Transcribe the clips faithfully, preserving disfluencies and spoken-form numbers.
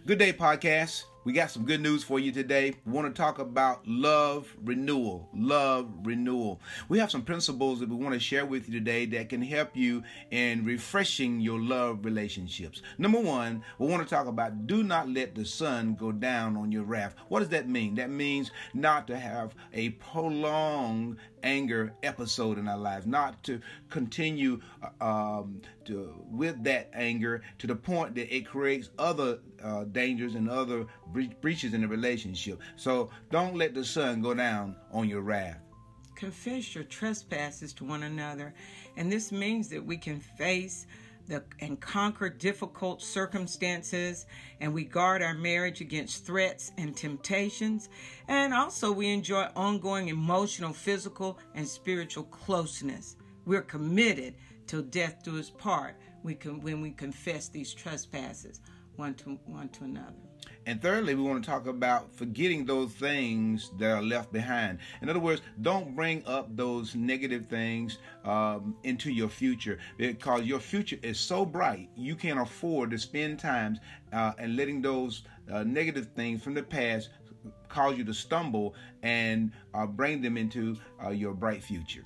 Good day, podcast. We got some good news for you today. We want to talk about love renewal. Love renewal. We have some principles that we want to share with you today that can help you in refreshing your love relationships. Number one, we want to talk about do not let the sun go down on your wrath. What does that mean? That means not to have a prolonged anger episode in our lives, not to continue um, to, with that anger to the point that it creates other uh, dangers and other bre- breaches in the relationship. So don't let the sun go down on your wrath. Confess your trespasses to one another, and this means that we can face the, and conquer difficult circumstances, and we guard our marriage against threats and temptations, and also we enjoy ongoing emotional, physical, and spiritual closeness. We're committed till death do us part we can, when we confess these trespasses one to one to another. And thirdly, we want to talk about forgetting those things that are left behind. In other words, don't bring up those negative things um, into your future, because your future is so bright, you can't afford to spend time uh, and letting those uh, negative things from the past cause you to stumble and uh, bring them into uh, your bright future.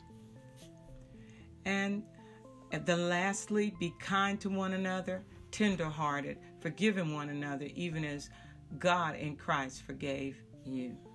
And the lastly, be kind to one another, tender-hearted, forgiving one another, even as God in Christ forgave you.